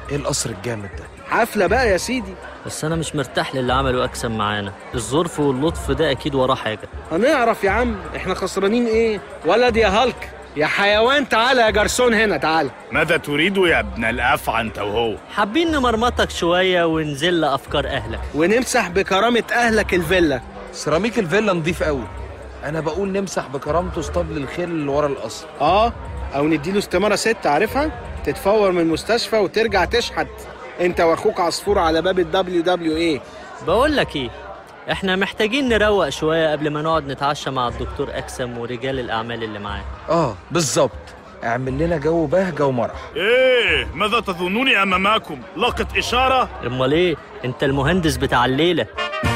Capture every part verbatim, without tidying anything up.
ايه القصر الجامد ده؟ حفلة بقى يا سيدي. بس انا مش مرتاح للي عمله اكسم معانا. الظرف واللطف ده اكيد وراه حاجه. هنعرف يا عم، احنا خسرانين ايه؟ ولد يا هالك يا حيوان، تعالى يا جرسون هنا تعالى. ماذا تريد يا ابن الافعى انت وهو؟ حابين نمرمطك شويه ونزل افكار اهلك ونمسح بكرامه اهلك الفيلا. سيراميك الفيلا نضيف قوي. انا بقول نمسح بكرامته اسطبل الخيل اللي ورا القصر. اه او نديله استماره ست، عارفها؟ تتفور من المستشفى وترجع تشحت انت واخوك عصفور على باب الدبليو دبليو ايه. بقول لك ايه، احنا محتاجين نروق شويه قبل ما نقعد نتعشى مع الدكتور اكسم ورجال الاعمال اللي معاه. اه بالظبط، اعمل لنا جو بهجه ومرح. ايه ماذا تظنوني امامكم؟ لقط اشاره؟ امال ايه، انت المهندس بتاع الليله.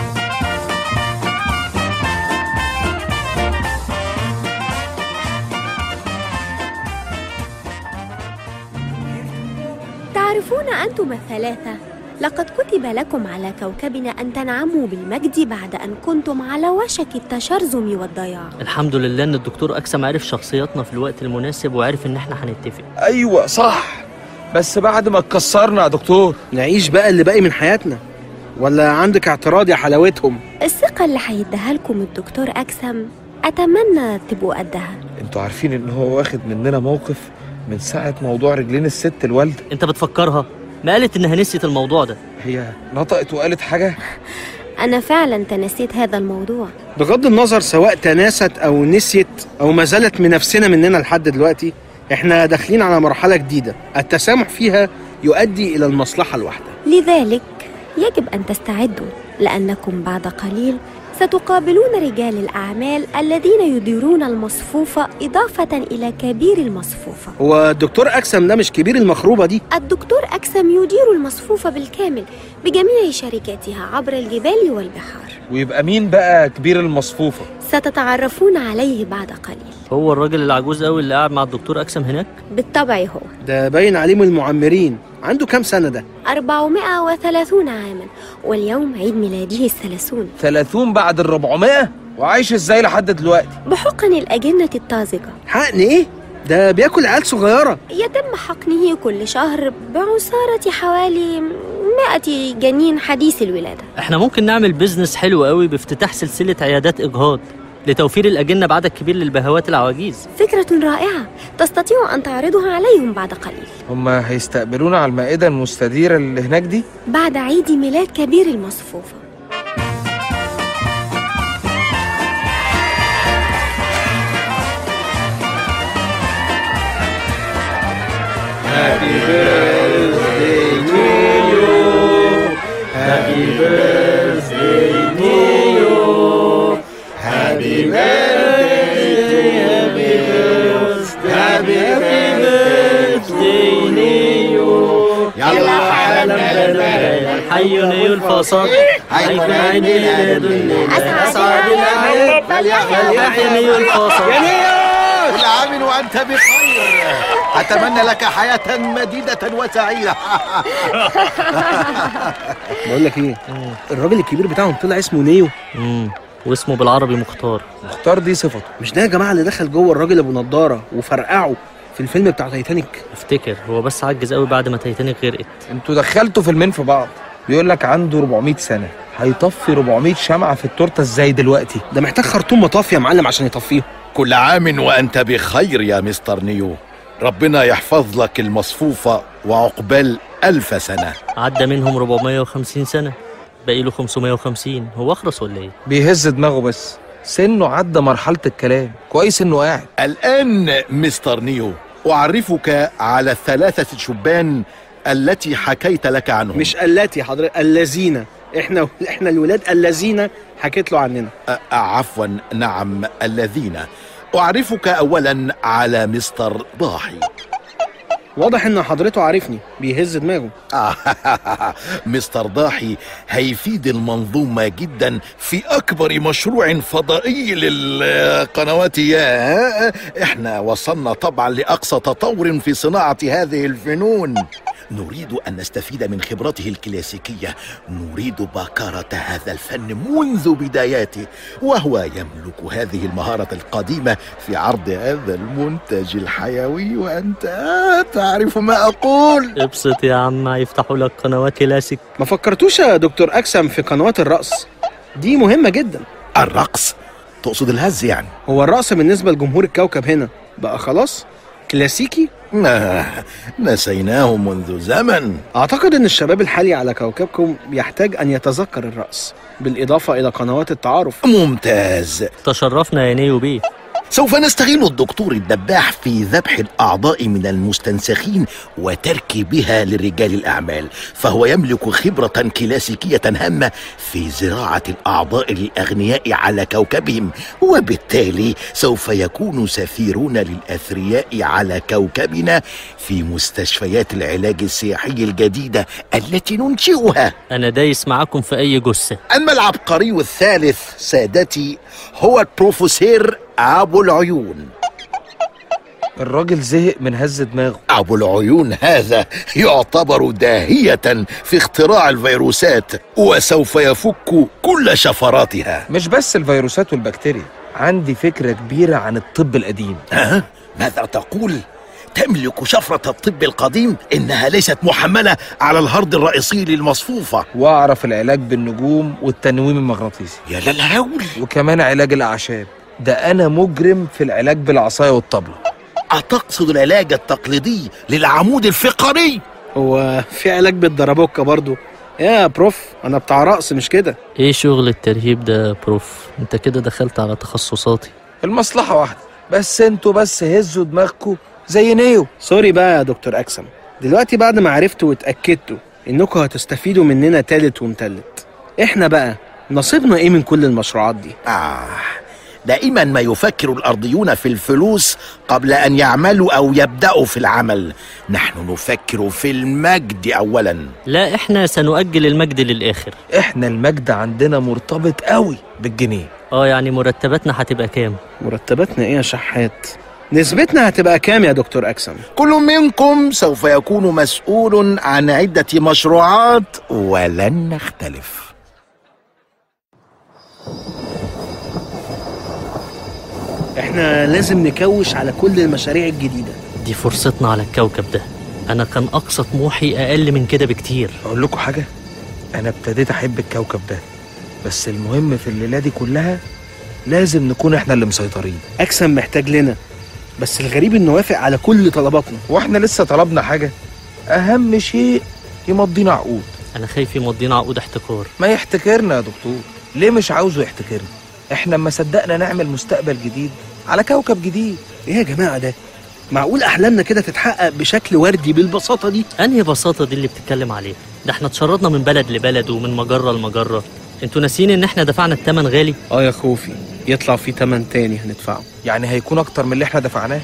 تعرفون أنتم الثلاثة، لقد كتب لكم على كوكبنا أن تنعموا بالمجد بعد أن كنتم على وشك التشرذم والضياع. الحمد لله إن الدكتور أكسم عرف شخصياتنا في الوقت المناسب وعرف إن إحنا هنتفق. أيوة صح، بس بعد ما اتكسرنا يا دكتور. نعيش بقى اللي باقي من حياتنا، ولا عندك اعتراض يا حلاوتهم؟ الثقة اللي هيديها لكم الدكتور أكسم أتمنى تبقوا قدها. انتوا عارفين إن هو واخد مننا موقف من ساعة موضوع رجلين الست الوالدة. انت بتفكرها؟ ما قالت انها نسيت الموضوع ده. هي نطقت وقالت حاجة؟ أنا فعلا تنسيت هذا الموضوع. بغض النظر سواء تناست أو نسيت أو ما زالت منافسنا مننا لحد دلوقتي، احنا داخلين على مرحلة جديدة التسامح فيها يؤدي إلى المصلحة الواحدة. لذلك يجب أن تستعدوا، لأنكم بعد قليل ستقابلون رجال الأعمال الذين يديرون المصفوفة إضافة إلى كبير المصفوفة. هو الدكتور أكسم ده مش كبير المخروبة دي؟ الدكتور أكسم يدير المصفوفة بالكامل بجميع شركاتها عبر الجبال والبحار. ويبقى مين بقى كبير المصفوفة؟ ستتعرفون عليه بعد قليل. هو الراجل العجوز قوي اللي قاعد مع الدكتور أكسم هناك؟ بالطبع هو. ده باين عليه من المعمرين. عنده كام سنة ده؟ أربعمائة وثلاثون عاما، واليوم عيد ميلاده الثلاثون. ثلاثون بعد الربعمائة؟ وعايش ازاي لحد دلوقتي؟ بحقن الأجنة الطازجة. حقن ايه؟ ده بياكل عيال صغيرة. يتم حقنه كل شهر بعصارة حوالي مائة جنين حديث الولادة. احنا ممكن نعمل بيزنس حلو قوي بافتتاح سلسلة عيادات إجهاض لتوفير الأجنة بعدد كبير للبهوات العواجيز. فكرة رائعة، تستطيع أن تعرضها عليهم بعد قليل. هما هيستقبلونا على المائدة المستديرة اللي هناك دي؟ بعد عيد ميلاد كبير المصفوفة. Happy birthday to you. Happy birthday to you. Happy birthday, happy birthday, happy birthday to you. يلا حالا بدأ حي نيو الفصل حيكون عيد ميلاد الليلة أسعد الأعياد فليحيى نيو الفصل. يا نيو كل عام وأنت بخير، أتمنى لك حياة مديدة وسعيدة. بقول لك ايه، الراجل الكبير بتاعهم طلع اسمه نيو. امم واسمه بالعربي مختار. مختار دي صفته. مش ده يا جماعة اللي دخل جوه الراجل ابو نضارة وفرقعه في الفيلم بتاع تايتانيك؟ افتكر هو بس عجز قوي بعد ما تايتانيك غرقت. انتوا دخلتوا فيلمين في بعض. بيقول لك عنده أربعمائة سنة، هيطفي أربعمائة شمعة في التورته ازاي دلوقتي؟ ده محتاج خرطوم مطافي يا معلم عشان يطفيه. كل عام وأنت بخير يا مستر نيو، ربنا يحفظ لك المصفوفة وعقبال ألف سنة. عدى منهم أربعمائة وخمسين سنة، باقي له خمسمائة وخمسين. هو أخرس ولا إيه؟ بيهز دماغه بس، سنه عدى مرحلة الكلام. كويس إنه قاعد. الآن مستر نيو أعرفك على الثلاثة شبان التي حكيت لك عنهم. مش التي حضرتك، الذين. احنا احنا الولاد الذين حكيت له عننا. أ- عفوا نعم الذين. أعرفك أولا على مستر ضاحي. واضح ان حضرته عارفني، بيهز دماغه. مستر ضاحي هيفيد المنظومة جدا في أكبر مشروع فضائي للقنوات. يا احنا وصلنا طبعا لأقصى تطور في صناعة هذه الفنون. نريد أن نستفيد من خبرته الكلاسيكية. نريد بكارة هذا الفن منذ بداياته، وهو يملك هذه المهارة القديمة في عرض هذا المنتج الحيوي، وأنت تعرف ما أقول. ابسط يا عم، يفتحوا لك قنوات كلاسيك. ما فكرتوش يا دكتور أكسم في قنوات الرقص؟ دي مهمة جدا. الرقص؟ تقصد الهز يعني؟ هو الرقص بالنسبة لجمهور الكوكب هنا بقى خلاص كلاسيكي؟ ما نسيناه منذ زمن. أعتقد أن الشباب الحالي على كوكبكم يحتاج أن يتذكر الرقص، بالإضافة إلى قنوات التعارف. ممتاز، تشرفنا يا نيو بيه. سوف نستغل الدكتور الدباح في ذبح الأعضاء من المستنسخين وتركيبها لرجال الأعمال، فهو يملك خبرة كلاسيكية هامة في زراعة الأعضاء للأغنياء على كوكبهم، وبالتالي سوف يكون سفيرون للأثرياء على كوكبنا في مستشفيات العلاج السياحي الجديدة التي ننشئها. أنا دايس معاكم في أي جثة. أما العبقري الثالث سادتي هو البروفيسور أبو العيون. الراجل زهق من هز دماغه. أبو العيون هذا يعتبر داهية في اختراع الفيروسات، وسوف يفك كل شفراتها. مش بس الفيروسات والبكتيريا، عندي فكرة كبيرة عن الطب القديم. ها؟ ماذا تقول؟ تملك شفرة الطب القديم؟ إنها ليست محملة على الهرد الرئيسي للمصفوفة. واعرف العلاج بالنجوم والتنويم المغناطيسي. يا للهول. وكمان علاج الأعشاب. ده أنا مجرم في العلاج بالعصاية والطبلة. أتقصد العلاج التقليدي للعمود الفقري؟ هو في علاج بالدربوكة برضو يا بروف؟ أنا بتاع رقص مش كده. إيه شغل الترهيب ده يا بروف؟ أنت كده دخلت على تخصصاتي. المصلحة واحدة، بس انتوا بس هزوا دماغكم زي نيو. سوري بقى يا دكتور أكسم، دلوقتي بعد ما عرفتوا واتأكدتوا إنكم هتستفيدوا مننا تالت ومتلت، إحنا بقى نصيبنا إيه من كل المشروعات دي؟ آه، دائما ما يفكر الأرضيون في الفلوس قبل أن يعملوا أو يبدأوا في العمل. نحن نفكر في المجد أولا. لا، إحنا سنؤجل المجد للآخر. احنا المجد عندنا مرتبط قوي بالجنيه. آه، يعني مرتباتنا هتبقى كام؟ مرتباتنا إيه يا شحات؟ نسبتنا هتبقى كام يا دكتور أكسم؟ كل منكم سوف يكون مسؤول عن عدة مشروعات ولن نختلف. احنا لازم نكوش على كل المشاريع الجديدة دي. فرصتنا على الكوكب ده. أنا كان أقصى طموحي أقل من كده بكتير. أقول لكم حاجة، أنا ابتديت أحب الكوكب ده، بس المهم في الليلة دي كلها لازم نكون احنا اللي مسيطرين. أكسم محتاج لنا، بس الغريب إنه وافق على كل طلباتنا. واحنا لسه طلبنا حاجة؟ أهم شيء يمضينا عقود. أنا خايف يمضينا عقود احتكار. ما يحتكرنا يا دكتور. ليه مش عاوزه يحتكرنا؟ احنا ما صدقنا نعمل مستقبل جديد على كوكب جديد. ايه يا جماعة ده؟ معقول أحلامنا كده تتحقق بشكل وردي بالبساطة دي؟ أنهي بساطة دي اللي بتتكلم عليها؟ ده احنا اتشردنا من بلد لبلد ومن مجرة لمجرة. انتوا ناسين ان احنا دفعنا التمن غالي؟ اه يا خوفي، يطلع في تمن تاني هندفعه. يعني هيكون اكتر من اللي احنا دفعناه.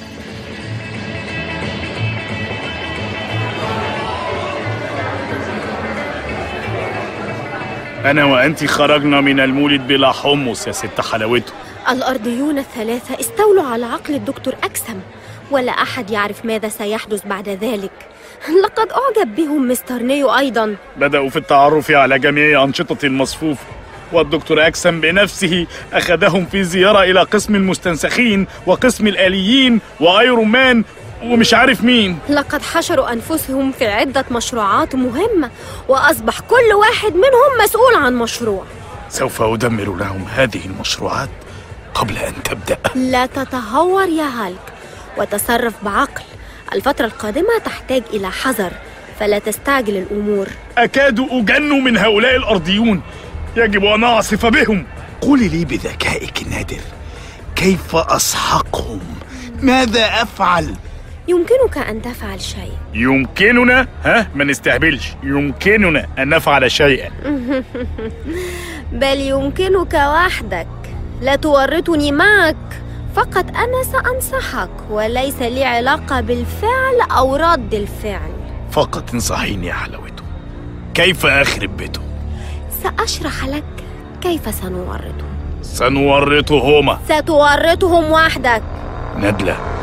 أنا وأنت خرجنا من المولد بلا حمص يا ست حلاوته. الأرضيون الثلاثة استولوا على عقل الدكتور أكسم، ولا أحد يعرف ماذا سيحدث بعد ذلك. لقد أعجب بهم مستر نيو أيضا. بدأوا في التعرف على جميع أنشطة المصفوفة، والدكتور أكسم بنفسه أخذهم في زيارة إلى قسم المستنسخين وقسم الآليين وأيرون مان ومش عارف مين. لقد حشروا أنفسهم في عدة مشروعات مهمة، وأصبح كل واحد منهم مسؤول عن مشروع. سوف أدمر لهم هذه المشروعات قبل أن تبدأ. لا تتهور يا هالك، وتصرف بعقل. الفترة القادمة تحتاج إلى حذر، فلا تستعجل الأمور. أكاد أجن من هؤلاء الأرضيون، يجب أن أعصف بهم. قولي لي بذكائك النادر، كيف أسحقهم؟ ماذا أفعل؟ يمكنك أن تفعل شيء. يمكننا؟ ها؟ ما نستهبلش. يمكننا أن نفعل شيئا. بل يمكنك وحدك. لا تورطني معك، فقط أنا سأنصحك، وليس لي علاقة بالفعل أو رد الفعل. فقط انصحيني يا حلاوته. كيف أخرب بيته؟ سأشرح لك كيف سنورطهم. سنورطهما. ستورطهم وحدك. ندلة،